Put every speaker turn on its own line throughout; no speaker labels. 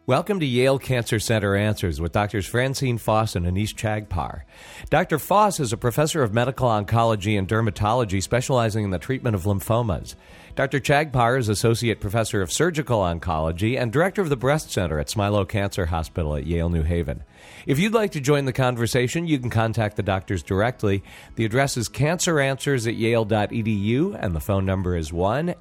Welcome to Yale Cancer Center Answers with Drs. Francine Foss and Anish Chagpar. Dr. Foss is a professor of medical oncology and dermatology specializing in the treatment of lymphomas. Dr. Chagpar is associate professor of surgical oncology and director of the breast center at Smilow Cancer Hospital at Yale New Haven. If you'd like to join the conversation, you can contact the doctors directly. The address is canceranswers@yale.edu, and the phone number is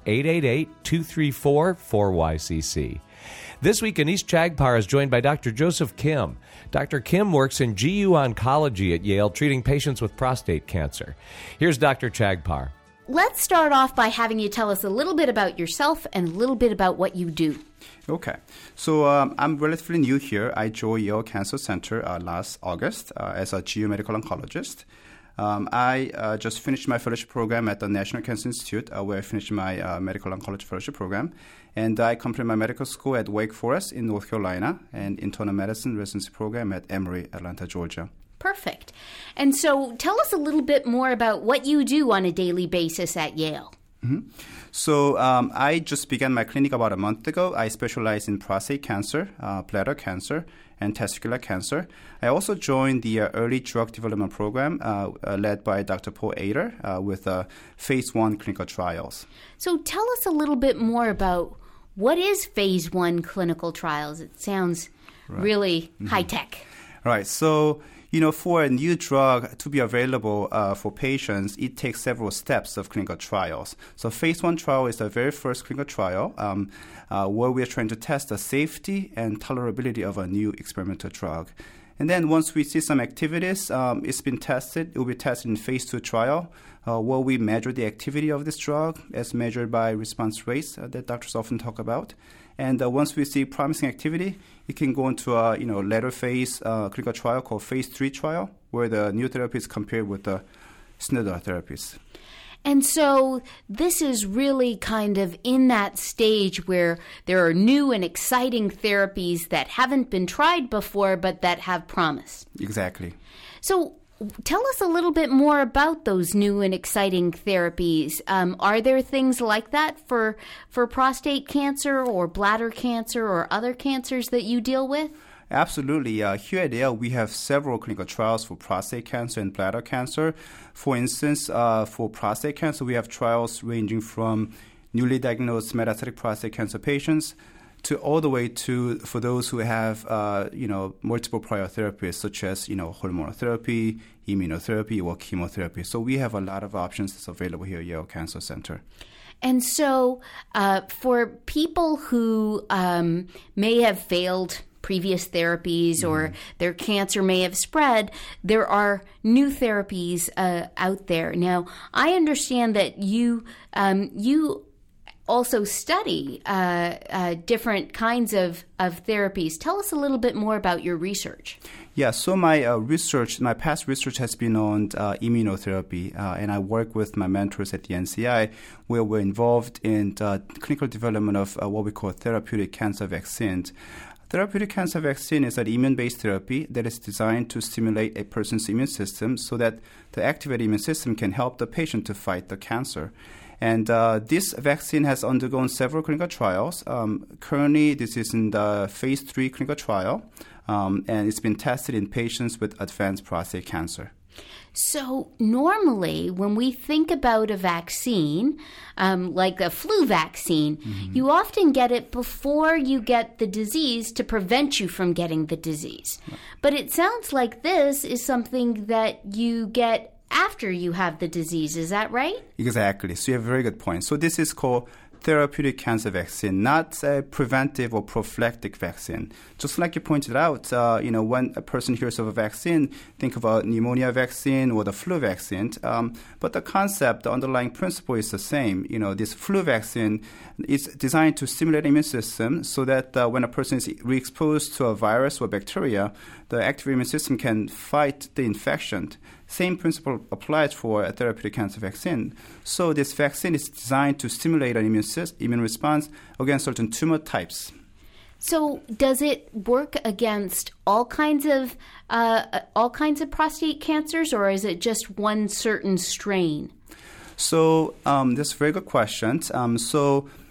1-888-234-4YCC. This week, Anish Chagpar is joined by Dr. Joseph Kim. Dr. Kim works in GU Oncology at Yale, treating patients with prostate cancer. Here's Dr. Chagpar.
Let's start off by having you tell us a little bit about yourself and a little bit about what you do.
Okay. So I'm relatively new here. I joined Yale Cancer Center last August as a GU medical oncologist. I just finished my fellowship program at the National Cancer Institute, where I finished my medical oncology fellowship program. And I completed my medical school at Wake Forest in North Carolina and internal medicine residency program at Emory, Atlanta, Georgia.
Perfect. And so tell us a little bit more about what you do on a daily basis at Yale.
Mm-hmm. So I just began my clinic about a month ago. I specialize in prostate cancer, bladder cancer, and testicular cancer. I also joined the early drug development program led by Dr. Paul Ader with phase 1 clinical trials.
So tell us a little bit more about what is phase 1 clinical trials. It sounds really high-tech.
Right. So, for a new drug to be available for patients, it takes several steps of clinical trials. So phase 1 trial is the very first clinical trial where we are trying to test the safety and tolerability of a new experimental drug. And then once we see some activities, it's been tested. It will be tested in phase 2 trial where we measure the activity of this drug as measured by response rates that doctors often talk about. And once we see promising activity, it can go into a later phase clinical trial called phase 3 trial, where the new therapy is compared with the standard therapies.
And so this is really kind of in that stage where there are new and exciting therapies that haven't been tried before, but that have promise.
Exactly.
So tell us a little bit more about those new and exciting therapies. Are there things like that for prostate cancer or bladder cancer or other cancers that you deal with?
Absolutely. Here at Yale, we have several clinical trials for prostate cancer and bladder cancer. For instance, for prostate cancer, we have trials ranging from newly diagnosed metastatic prostate cancer patients to all the way to for those who have multiple prior therapies such as hormonal therapy, immunotherapy, or chemotherapy. So we have a lot of options that's available here at Yale Cancer Center.
And so for people who may have failed previous therapies or their cancer may have spread, there are new therapies out there. Now, I understand that you also study different kinds of therapies. Tell us a little bit more about your research.
Yeah, so my past research has been on immunotherapy, and I work with my mentors at the NCI, where we're involved in clinical development of what we call therapeutic cancer vaccines. Therapeutic cancer vaccine is an immune-based therapy that is designed to stimulate a person's immune system so that the activated immune system can help the patient to fight the cancer. And this vaccine has undergone several clinical trials. Currently, this is in the phase 3 clinical trial, and it's been tested in patients with advanced prostate cancer.
So normally when we think about a vaccine, like a flu vaccine, you often get it before you get the disease to prevent you from getting the disease. Right. But it sounds like this is something that you get after you have the disease. Is that right?
Exactly. So you have a very good point. So this is called therapeutic cancer vaccine, not a preventive or prophylactic vaccine. Just like you pointed out, when a person hears of a vaccine, think of a pneumonia vaccine or the flu vaccine. But the concept, the underlying principle is the same. This flu vaccine is designed to stimulate the immune system so that when a person is re-exposed to a virus or bacteria, the active immune system can fight the infection. Same principle applies for a therapeutic cancer vaccine. So this vaccine is designed to stimulate an immune response against certain tumor types.
So does it work against all kinds of prostate cancers, or is it just one certain strain?
So that's a very good question.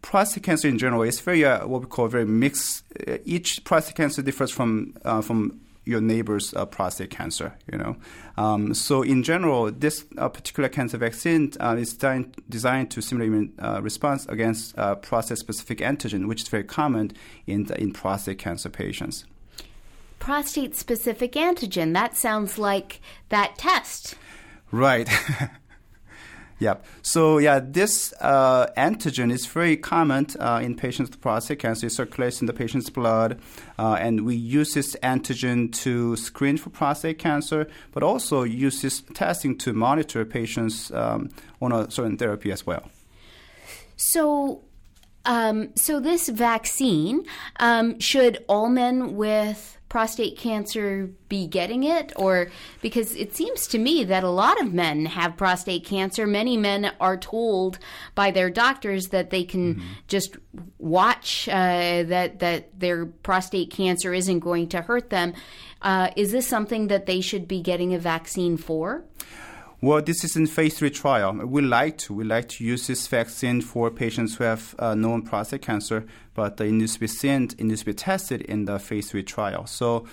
prostate cancer in general is very what we call very mixed. Each prostate cancer differs from your neighbor's prostate cancer. So in general, this particular cancer vaccine is designed to stimulate immune response against prostate-specific antigen, which is very common in prostate cancer patients.
Prostate-specific antigen. That sounds like that test.
Right. Yep. So, this antigen is very common in patients with prostate cancer. It circulates in the patient's blood, and we use this antigen to screen for prostate cancer, but also use this testing to monitor patients on a certain therapy as well.
So this vaccine, should all men with prostate cancer be getting it? Or because it seems to me that a lot of men have prostate cancer. Many men are told by their doctors that they can just watch that their prostate cancer isn't going to hurt them. Is this something that they should be getting a vaccine for?
Well, this is in phase 3 trial. We like to use this vaccine for patients who have known prostate cancer, but it needs to be seen, it needs to be tested in the phase 3 trial. So,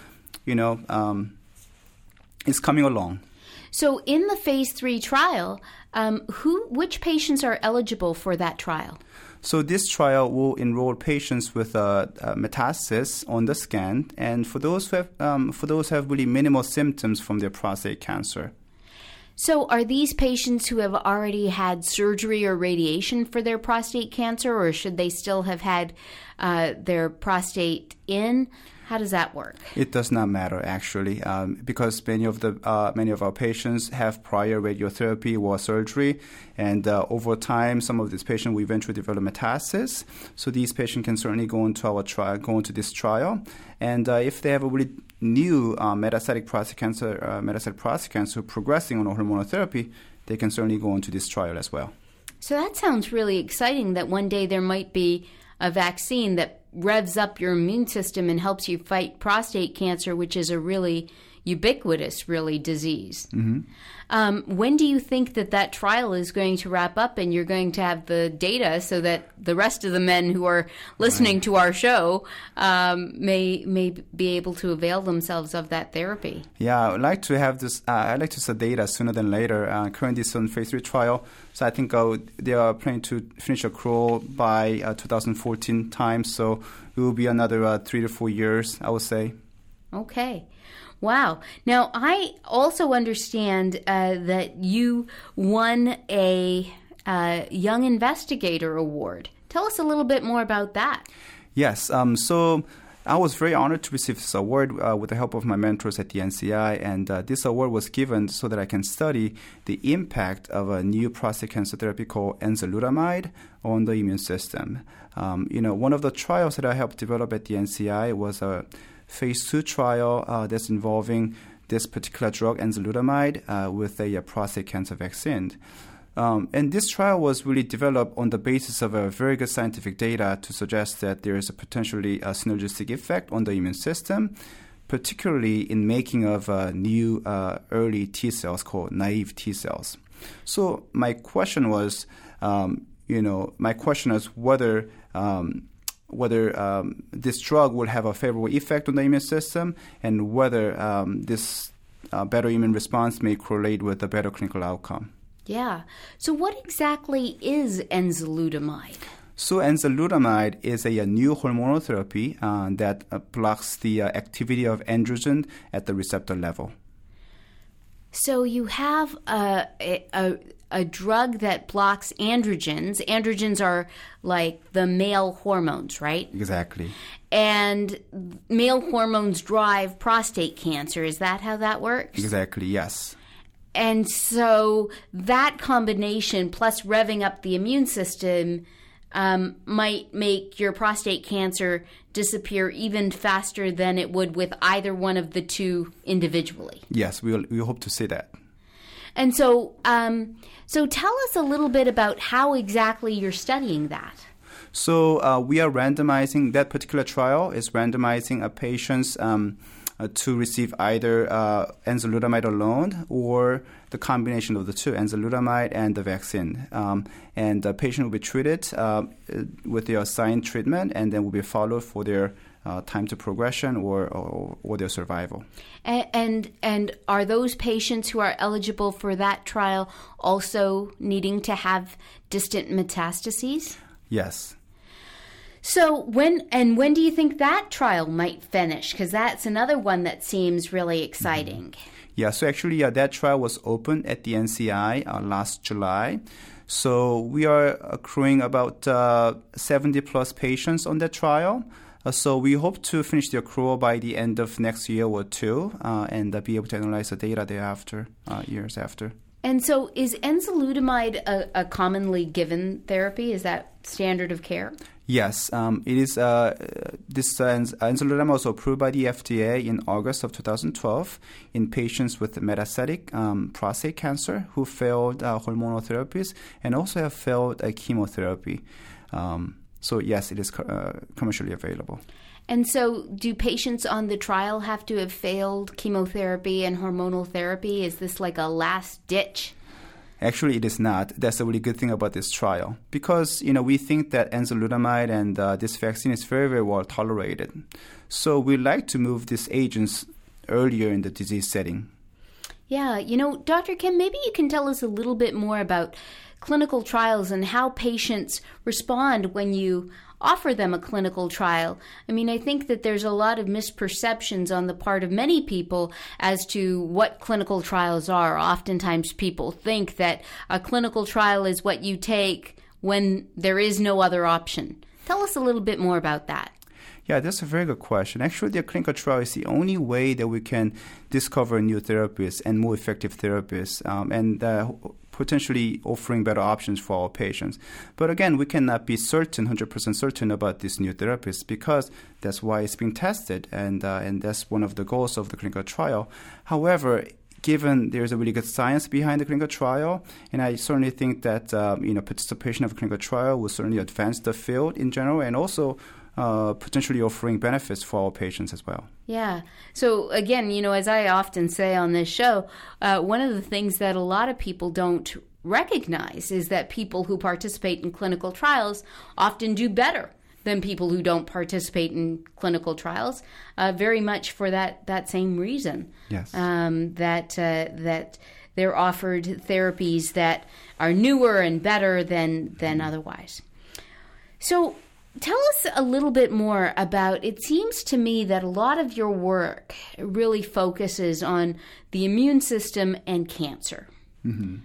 it's coming along.
So in the phase 3 trial, which patients are eligible for that trial?
So this trial will enroll patients with metastasis on the scan, and for those who have really minimal symptoms from their prostate cancer.
So are these patients who have already had surgery or radiation for their prostate cancer, or should they still have had their prostate in? How does that work?
It does not matter, actually, because many of our patients have prior radiotherapy or surgery, and over time, some of these patients will eventually develop metastasis. So these patients can certainly go into this trial, and if they have a really new metastatic prostate cancer progressing on hormonal therapy, they can certainly go into this trial as well.
So that sounds really exciting. That one day there might be a vaccine that revs up your immune system and helps you fight prostate cancer, which is a really ubiquitous, disease. Mm-hmm. When do you think that trial is going to wrap up and you're going to have the data so that the rest of the men who are listening to our show may be able to avail themselves of that therapy? Yeah,
I'd like to have this. I'd like to see data sooner than later. Currently, it's on phase 3 trial, so I think they are planning to finish accrual by 2014 time. So it will be another 3 to 4 years, I would say.
Okay. Wow. Now, I also understand that you won a Young Investigator Award. Tell us a little bit more about that.
Yes. So I was very honored to receive this award with the help of my mentors at the NCI. And this award was given so that I can study the impact of a new prostate cancer therapy called enzalutamide on the immune system. One of the trials that I helped develop at the NCI was a phase 2 trial that's involving this particular drug, enzalutamide, with a prostate cancer vaccine. And this trial was really developed on the basis of a very good scientific data to suggest that there is a potentially synergistic effect on the immune system, particularly in making of new early T cells called naive T cells. So my question was, whether this drug will have a favorable effect on the immune system, and whether this better immune response may correlate with a better clinical outcome.
Yeah. So what exactly is enzalutamide?
So enzalutamide is a new hormonal therapy that blocks the activity of androgen at the receptor level.
So you have a drug that blocks androgens. Androgens are like the male hormones, right?
Exactly.
And male hormones drive prostate cancer. Is that how that works?
Exactly, yes.
And so that combination plus revving up the immune system might make your prostate cancer disappear even faster than it would with either one of the two individually.
Yes, we hope to see that.
And so tell us a little bit about how exactly you're studying that.
So we are randomizing, that particular trial is randomizing patients to receive either enzalutamide alone or the combination of the two, enzalutamide and the vaccine. And the patient will be treated with their assigned treatment and then will be followed for their time to progression or their survival.
And are those patients who are eligible for that trial also needing to have distant metastases?
Yes.
So when do you think that trial might finish? Because that's another one that seems really exciting.
Mm-hmm. Yeah, so actually that trial was opened at the NCI last July. So we are accruing about 70 plus patients on that trial. So we hope to finish the accrual by the end of next year or two and be able to analyze the data thereafter, years after.
And so is enzalutamide a commonly given therapy? Is that standard of care?
Yes, it is. This enzalutamide was approved by the FDA in August of 2012 in patients with metastatic prostate cancer who failed hormonal therapies and also have failed chemotherapy. So yes, it is commercially available.
And so do patients on the trial have to have failed chemotherapy and hormonal therapy? Is this like a last ditch?
Actually, it is not. That's a really good thing about this trial because, we think that enzalutamide and this vaccine is very, very well tolerated. So we like to move these agents earlier in the disease setting.
Yeah. Dr. Kim, maybe you can tell us a little bit more about clinical trials and how patients respond when you offer them a clinical trial. I mean, I think that there's a lot of misperceptions on the part of many people as to what clinical trials are. Oftentimes people think that a clinical trial is what you take when there is no other option. Tell us a little bit more about that.
Yeah, that's a very good question. Actually, the clinical trial is the only way that we can discover new therapies and more effective therapies and potentially offering better options for our patients. But again, we cannot be 100% certain about these new therapies because that's why it's being tested and that's one of the goals of the clinical trial. However, given there's a really good science behind the clinical trial, and I certainly think that participation of a clinical trial will certainly advance the field in general and also potentially offering benefits for our patients as well.
Yeah. So again, as I often say on this show, one of the things that a lot of people don't recognize is that people who participate in clinical trials often do better than people who don't participate in clinical trials, very much for that same reason.
Yes.
That they're offered therapies that are newer and better than otherwise. So tell us a little bit more about, it seems to me that a lot of your work really focuses on the immune system and cancer. Mm-hmm.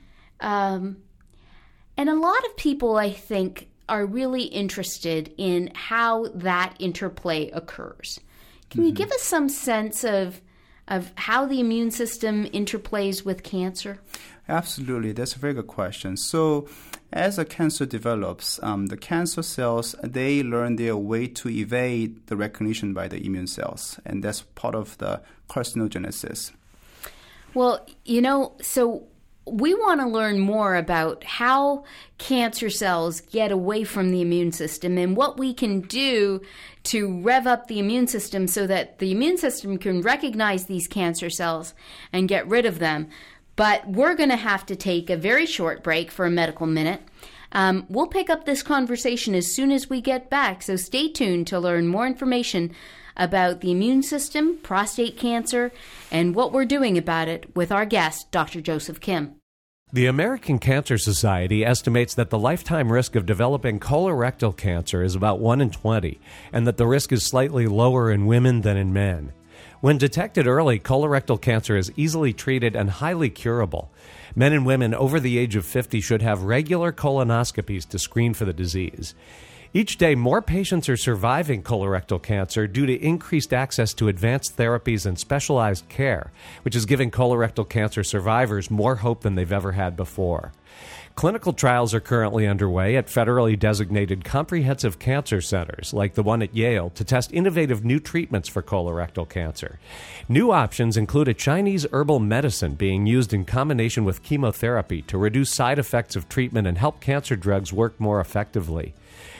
And a lot of people, I think, are really interested in how that interplay occurs. Can you give us some sense of how the immune system interplays with cancer?
Absolutely. That's a very good question. So as a cancer develops, the cancer cells, they learn their way to evade the recognition by the immune cells. And that's part of the carcinogenesis.
Well, so we want to learn more about how cancer cells get away from the immune system and what we can do to rev up the immune system so that the immune system can recognize these cancer cells and get rid of them. But we're going to have to take a very short break for a medical minute. We'll pick up this conversation as soon as we get back, so stay tuned to learn more information about the immune system, prostate cancer, and what we're doing about it with our guest, Dr. Joseph Kim.
The American Cancer Society estimates that the lifetime risk of developing colorectal cancer is about 1 in 20, and that the risk is slightly lower in women than in men. When detected early, colorectal cancer is easily treated and highly curable. Men and women over the age of 50 should have regular colonoscopies to screen for the disease. Each day, more patients are surviving colorectal cancer due to increased access to advanced therapies and specialized care, which is giving colorectal cancer survivors more hope than they've ever had before. Clinical trials are currently underway at federally designated comprehensive cancer centers, like the one at Yale, to test innovative new treatments for colorectal cancer. New options include a Chinese herbal medicine being used in combination with chemotherapy to reduce side effects of treatment and help cancer drugs work more effectively.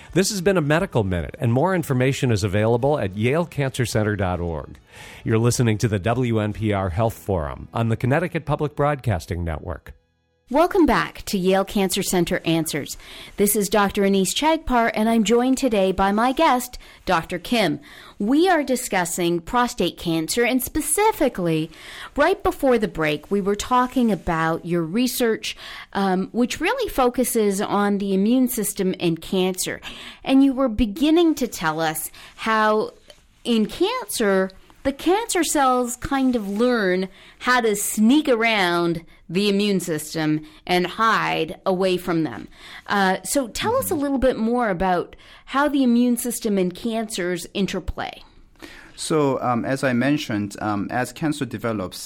This has been a Medical Minute, and more information is available at yalecancercenter.org. You're listening to the WNPR Health Forum on the Connecticut Public Broadcasting Network.
Welcome back to Yale Cancer Center Answers. This is Dr. Anees Chagpar, and I'm joined today by my guest, Dr. Kim. We are discussing prostate cancer, and specifically, right before the break, we were talking about your research, which really focuses on the immune system and cancer. And you were beginning to tell us how in cancer, the cancer cells kind of learn how to sneak around the immune system and hide away from them. So tell us a little bit more about how the immune system and cancers interplay.
So as I mentioned, as cancer develops,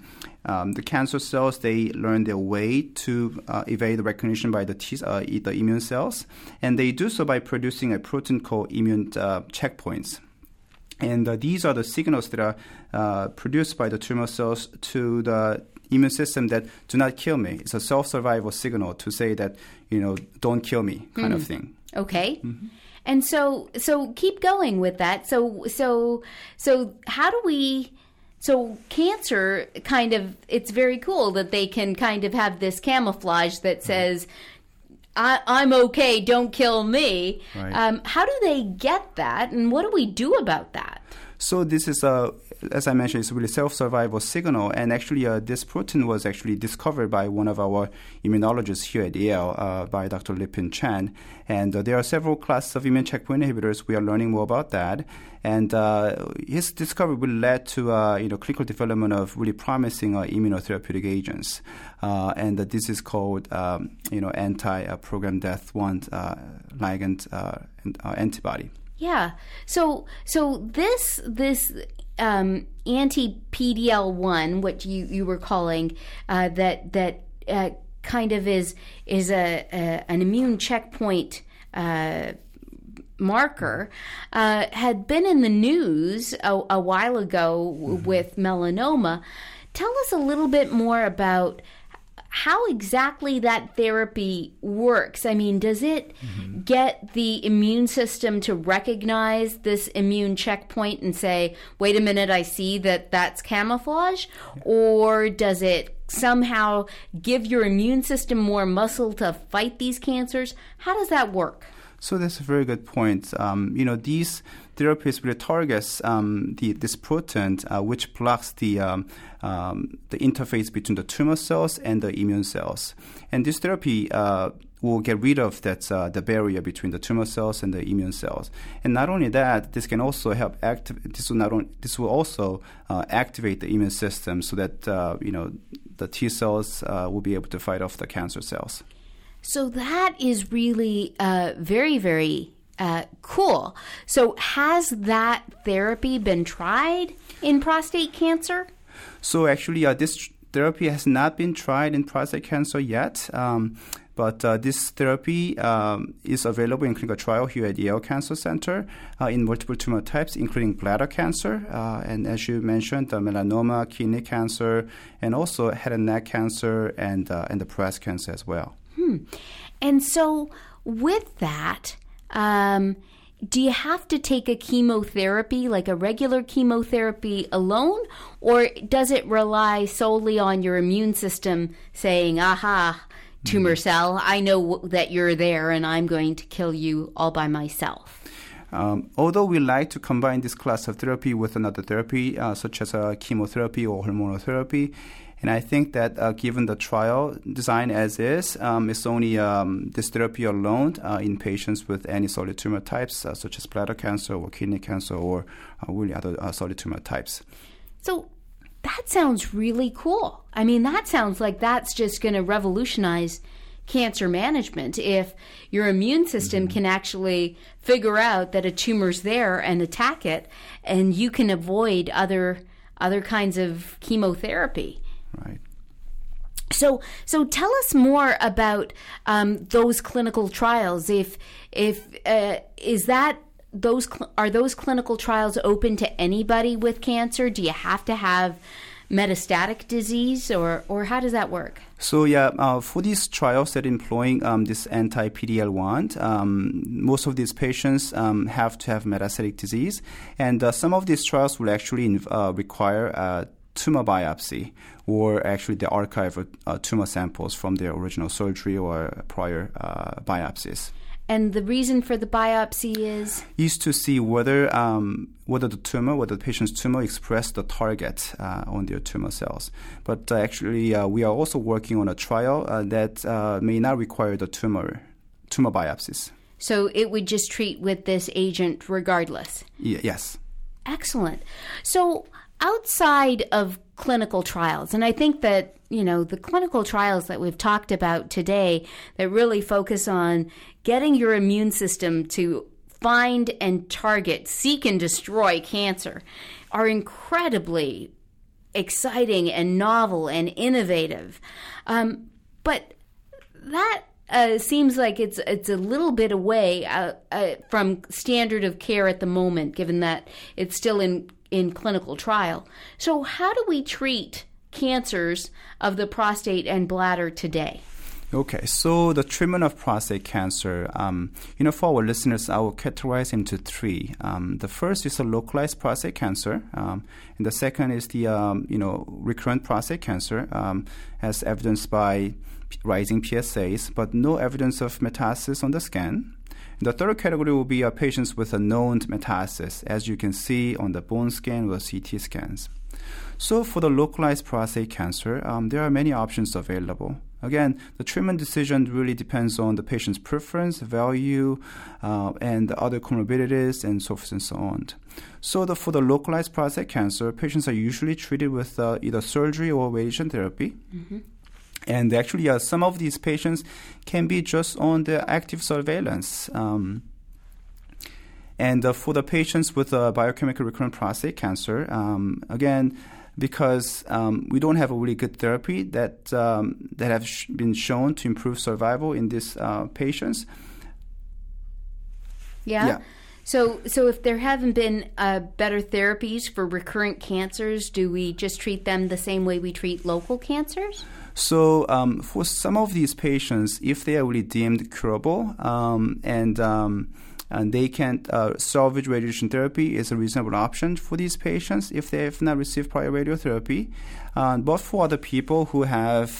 the cancer cells, they learn their way to evade recognition by the immune cells, and they do so by producing a protein called immune checkpoints. And these are the signals that are produced by the tumor cells to the immune system that do not kill me. It's a self-survival signal to say that, don't kill me kind of thing.
Okay. Mm-hmm. And so keep going with that. So how do we... So cancer kind of, it's very cool that they can kind of have this camouflage that says, I'm okay, don't kill me. Right. How do they get that, and what do we do about that?
So this is, as I mentioned, it's a really self-survival signal, and actually this protein was actually discovered by one of our immunologists here at Yale, by Dr. Lipin Chen. And there are several classes of immune checkpoint inhibitors. We are learning more about that. And his discovery will lead to clinical development of really promising immunotherapeutic agents. And this is called anti-program death 1 ligand antibody.
Yeah. So this anti-PD-L1, what you were calling that kind of is an immune checkpoint marker, had been in the news a while ago with melanoma. Tell us a little bit more about how exactly that therapy works. I mean, does it get the immune system to recognize this immune checkpoint and say, wait a minute, I see that that's camouflage? Or does it somehow give your immune system more muscle to fight these cancers? How does that work?
So that's a very good point. These therapies really targets this protein, which blocks the interface between the tumor cells and the immune cells. And this therapy will get rid of the barrier between the tumor cells and the immune cells. And not only that, this can also help this will also activate the immune system so that the T cells will be able to fight off the cancer cells.
So that is really very, very cool. So has that therapy been tried in prostate cancer?
So actually, this therapy has not been tried in prostate cancer yet. But this therapy is available in clinical trial here at Yale Cancer Center in multiple tumor types, including bladder cancer, and as you mentioned, melanoma, kidney cancer, and also head and neck cancer, and the breast cancer as well.
And so with that, do you have to take a chemotherapy, like a regular chemotherapy alone, or does it rely solely on your immune system saying, aha, tumor cell, I know that you're there and I'm going to kill you all by myself?
Although we like to combine this class of therapy with another therapy, such as chemotherapy or hormonal therapy, and I think that given the trial design as is, it's only this therapy alone in patients with any solid tumor types, such as bladder cancer or kidney cancer or really other solid tumor types.
So that sounds really cool. I mean, that sounds like that's just going to revolutionize cancer management if your immune system can actually figure out that a tumor's there and attack it, and you can avoid other kinds of chemotherapy.
Right.
So tell us more about those clinical trials. Are those clinical trials open to anybody with cancer? Do you have to have metastatic disease, or how does that work?
So for these trials that employing this anti-PD-L1, most of these patients have to have metastatic disease, and some of these trials will actually require tumor biopsy, or actually the archive of tumor samples from their original surgery or prior biopsies.
And the reason for the biopsy is
to see whether the patient's tumor expressed the target on their tumor cells. But actually, we are also working on a trial that may not require the tumor biopsies.
So it would just treat with this agent regardless?
Yes.
Excellent. So outside of clinical trials, and I think that, the clinical trials that we've talked about today that really focus on getting your immune system to find and target, seek and destroy cancer are incredibly exciting and novel and innovative. But that seems like it's a little bit away from standard of care at the moment, given that it's still in clinical trial. So how do we treat cancers of the prostate and bladder today?
Okay, so the treatment of prostate cancer, for our listeners, I will categorize into three. The first is a localized prostate cancer, and the second is the recurrent prostate cancer, as evidenced by rising PSAs, but no evidence of metastasis on the scan. The third category will be patients with a known metastasis, as you can see on the bone scan or CT scans. So for the localized prostate cancer, there are many options available. Again, the treatment decision really depends on the patient's preference, value, and other comorbidities, and so forth and so on. So for the localized prostate cancer, patients are usually treated with either surgery or radiation therapy. Mm-hmm. And actually, some of these patients can be just on the active surveillance. And for the patients with biochemical recurrent prostate cancer, again, because we don't have a really good therapy that have been shown to improve survival in these patients.
Yeah. So if there haven't been better therapies for recurrent cancers, do we just treat them the same way we treat local cancers?
So for some of these patients, if they are really deemed curable and they can salvage radiation therapy is a reasonable option for these patients if they have not received prior radiotherapy. But for other people who have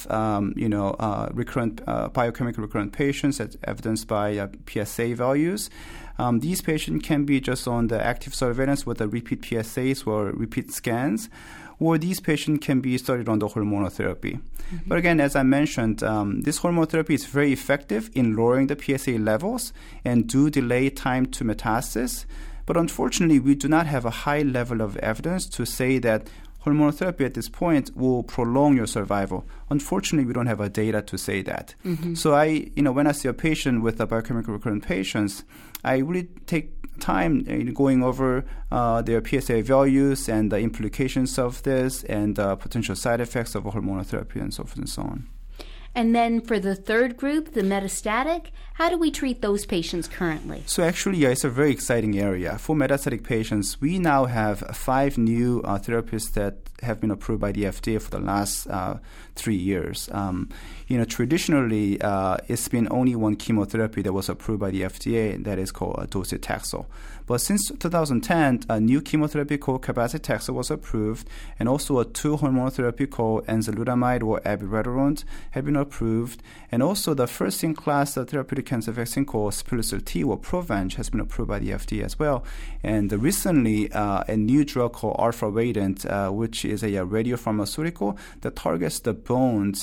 recurrent biochemical recurrent patients, as evidenced by PSA values, these patients can be just on the active surveillance with the repeat PSAs or repeat scans, or these patients can be started on the hormonal therapy. Mm-hmm. But again, as I mentioned, this hormonal therapy is very effective in lowering the PSA levels and do delay time to metastasis. But unfortunately, we do not have a high level of evidence to say that hormonal therapy at this point will prolong your survival. Unfortunately, we don't have a data to say that. Mm-hmm. So when I see a patient with a biochemical recurrent patients, I really take time going over their PSA values and the implications of this and potential side effects of hormonal therapy and so forth and so on.
And then for the third group, the metastatic, how do we treat those patients currently?
So actually, it's a very exciting area. For metastatic patients, we now have 5 new therapies that have been approved by the FDA for the last 3 years. Traditionally, it's been only one chemotherapy that was approved by the FDA, and that is called docetaxel. But since 2010, a new chemotherapy called cabazitaxel was approved, and also a 2 hormonal therapy called enzalutamide or abiraterone have been approved, and also the first-in-class therapeutic cancer vaccine called Spilocil-T or Provenge has been approved by the FDA as well. And recently, a new drug called Arfaradant, which is a radiopharmaceutical that targets the bones,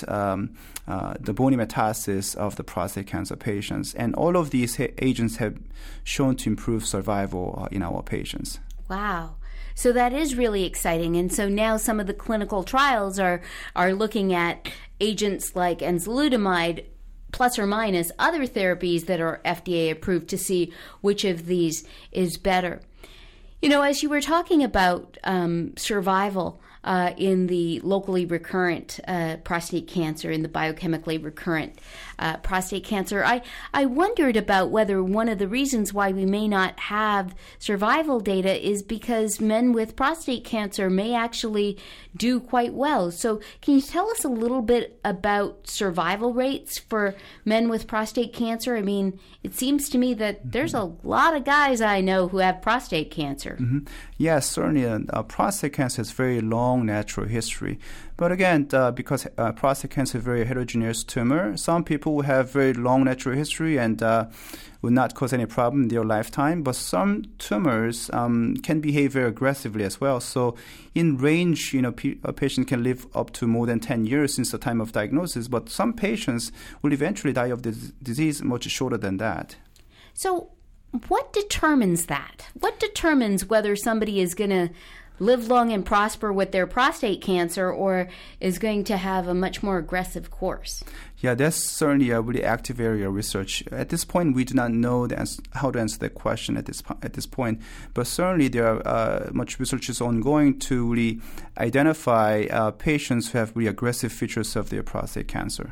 the bony metastasis of the prostate cancer patients. And all of these agents have shown to improve survival in our patients.
Wow. So that is really exciting. And so now some of the clinical trials are looking at agents like enzalutamide plus or minus other therapies that are FDA approved to see which of these is better. As you were talking about survival, in the locally recurrent prostate cancer, in the biochemically recurrent prostate cancer. I wondered about whether one of the reasons why we may not have survival data is because men with prostate cancer may actually do quite well. So can you tell us a little bit about survival rates for men with prostate cancer? I mean, it seems to me that there's a lot of guys I know who have prostate cancer.
Mm-hmm. Yes, certainly. Prostate cancer has very long natural history. But again, because prostate cancer is a very heterogeneous tumor, some people will have very long natural history and will not cause any problem in their lifetime. But some tumors can behave very aggressively as well. So in range, a patient can live up to more than 10 years since the time of diagnosis. But some patients will eventually die of the disease much shorter than that.
So what determines that? What determines whether somebody is going to live long and prosper with their prostate cancer or is going to have a much more aggressive course?
Yeah, that's certainly a really active area of research. At this point, we do not know how to answer that question at this point. But certainly there are much research is ongoing to really identify patients who have really aggressive features of their prostate cancer.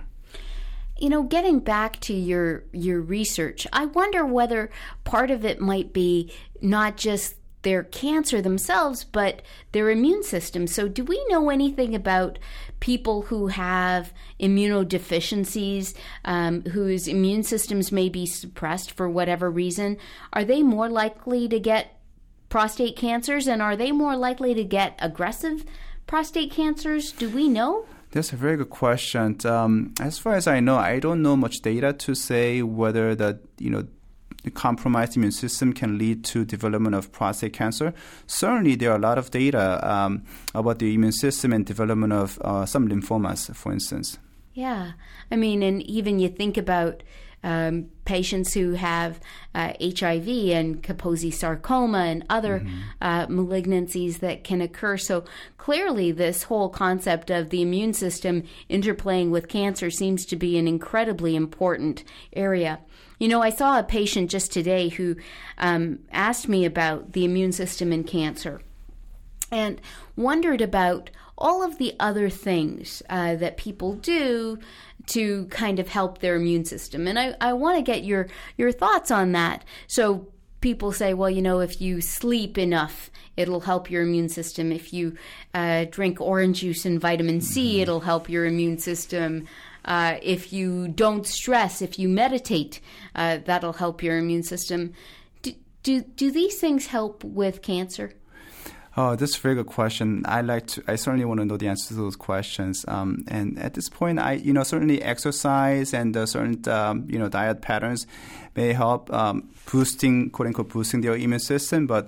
Getting back to your research, I wonder whether part of it might be not just their cancer themselves, but their immune system. So do we know anything about people who have immunodeficiencies, whose immune systems may be suppressed for whatever reason? Are they more likely to get prostate cancers, and are they more likely to get aggressive prostate cancers? Do we know?
That's a very good question. As far as I know, I don't know much data to say whether the compromised immune system can lead to development of prostate cancer. Certainly, there are a lot of data about the immune system and development of some lymphomas, for instance.
Yeah. I mean, and even you think about patients who have HIV and Kaposi sarcoma and other malignancies that can occur. So clearly this whole concept of the immune system interplaying with cancer seems to be an incredibly important area. I saw a patient just today who asked me about the immune system in cancer and wondered about all of the other things that people do to kind of help their immune system. And I want to get your thoughts on that. So people say, well, if you sleep enough, it'll help your immune system. If you drink orange juice and vitamin C, it'll help your immune system. If you don't stress, if you meditate, that'll help your immune system. Do these things help with cancer?
Oh, that's a very good question. I certainly want to know the answer to those questions. And at this point, certainly exercise and certain, diet patterns may help boosting, quote unquote, boosting their immune system. But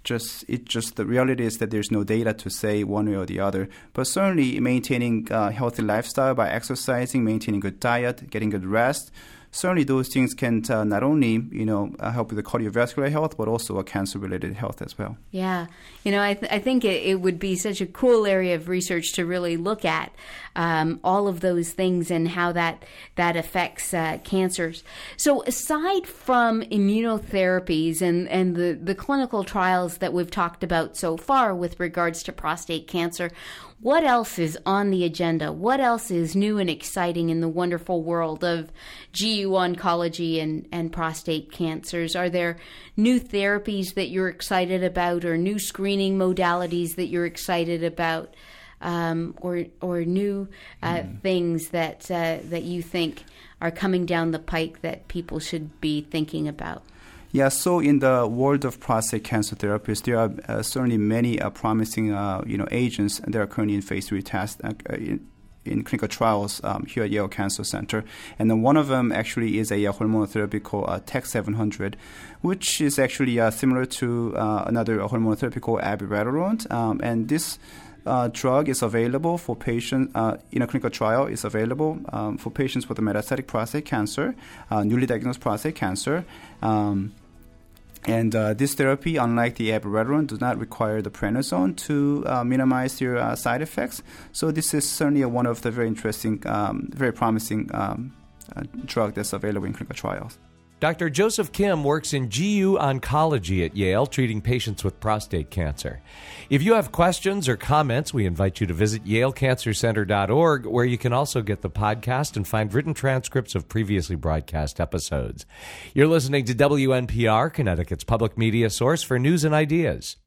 the reality is that there's no data to say one way or the other. But certainly maintaining a healthy lifestyle by exercising, maintaining good diet, getting good rest, certainly those things can not only, help with the cardiovascular health, but also a cancer-related health as well.
Yeah. I think it would be such a cool area of research to really look at all of those things and how that affects cancers. So aside from immunotherapies and the clinical trials that we've talked about so far with regards to prostate cancer, what else is on the agenda? What else is new and exciting in the wonderful world of GU oncology and prostate cancers? Are there new therapies that you're excited about, or new screening modalities that you're excited about, or new things that you think are coming down the pike that people should be thinking about?
Yeah, so in the world of prostate cancer therapies, there are certainly many promising, agents that are currently in phase 3 tests in clinical trials here at Yale Cancer Center. And then one of them actually is a hormonal therapy called TEC-700, which is actually similar to another hormonal therapy called abiraterone. And this drug is available for patients in a clinical trial. Is available for patients with metastatic prostate cancer, newly diagnosed prostate cancer. And this therapy, unlike the abiraterone, does not require the prednisone to minimize your side effects. So this is certainly one of the very interesting, very promising drug that's available in clinical trials.
Dr. Joseph Kim works in GU Oncology at Yale, treating patients with prostate cancer. If you have questions or comments, we invite you to visit yalecancercenter.org, where you can also get the podcast and find written transcripts of previously broadcast episodes. You're listening to WNPR, Connecticut's public media source for news and ideas.